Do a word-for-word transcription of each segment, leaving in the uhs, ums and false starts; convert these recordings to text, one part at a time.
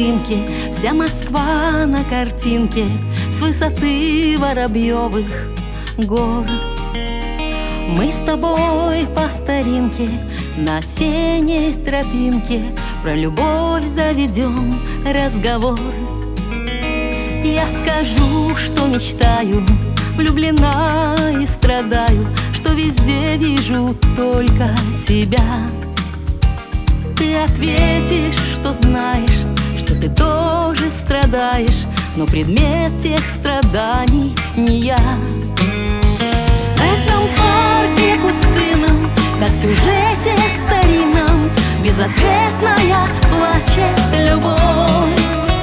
дымке, вся Москва на картинке с высоты Воробьевых гор. Мы с тобой по старинке на осенней тропинке про любовь заведем разговор. Я скажу, что мечтаю, влюблена и страдаю, что везде вижу только тебя. Ты ответишь, что знаешь, что ты тоже страдаешь, но предмет тех страданий не я. В этом парке пустынном, как в сюжете старинном, безответная плачет любовь.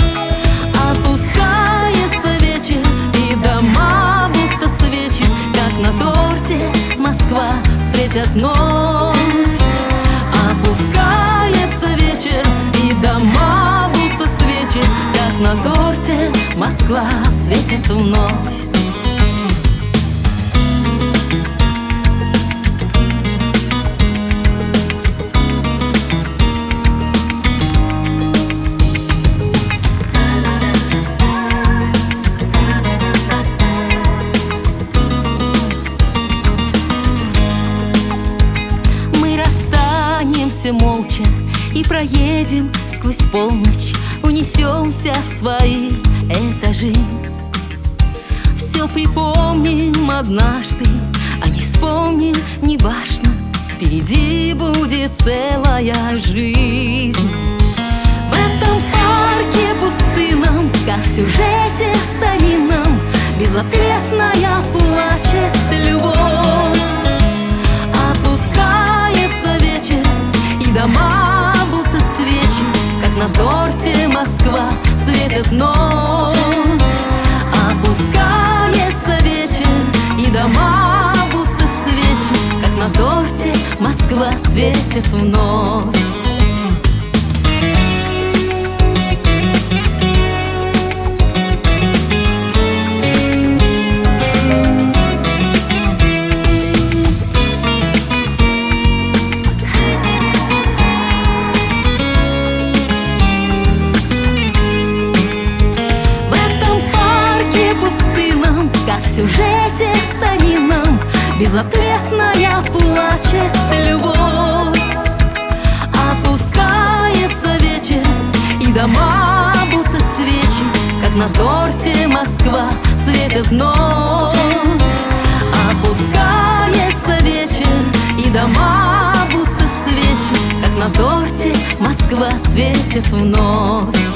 Опускается вечер, и дома будто свечи, как на торте Москва светят вновь. Опускается вечер, и дома будто свечи, как на торте Москва светит вновь. Молча и проедем сквозь полночь, унесемся в свои этажи. Все припомним однажды, а не вспомним, не важно, впереди будет целая жизнь. В этом парке пустынном, как в сюжете старинном, безответная плачет любовь. Опускается вечер, и дома будто свечи, как на торте Москва светит вновь. Опускается вечер, и дома будто свечи, как на торте Москва светит вновь. Как в сюжете старинном, безответная плачет любовь. Опускается вечер, и дома будто свечи, как на торте Москва светит вновь. Опускается вечер, и дома будто свечи, как на торте Москва светит вновь.